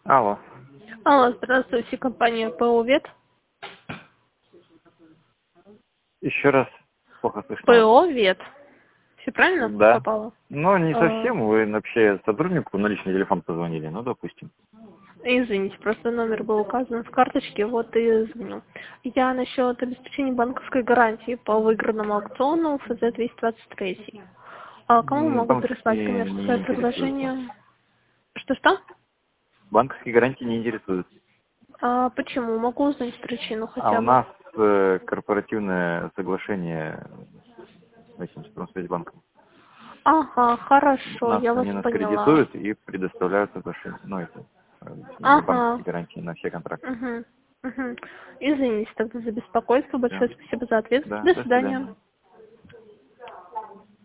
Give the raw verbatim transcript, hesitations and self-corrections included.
Алло. Алло, здравствуйте, компания ПО «Вет». Еще раз. Плохо слышно вас. ПО «Вет». Все правильно Да. попало? Ну, не А, совсем. Вы вообще сотруднику на личный телефон позвонили. Ну, допустим. Извините, просто номер был указан в карточке, вот и звоню. Я насчет обеспечения банковской гарантии по выигранному аукциону эф зет двести двадцать три. А кому М, могу прислать Банковские не коммерческое интересуются. предложение? Что-что? Банковские гарантии не интересуют. А почему? Могу узнать причину А у хотя бы. нас э, корпоративное соглашение с этим, с Промсвязьбанком. Ага, У хорошо, нас я вас они нас поняла. кредитуют и предоставляют соглашение. Ну, это э, именно Ага. банковские гарантии на все контракты. Угу. Угу. Извините тогда за беспокойство. Все. Большое спасибо за ответ. Да, До до свидания. свидания.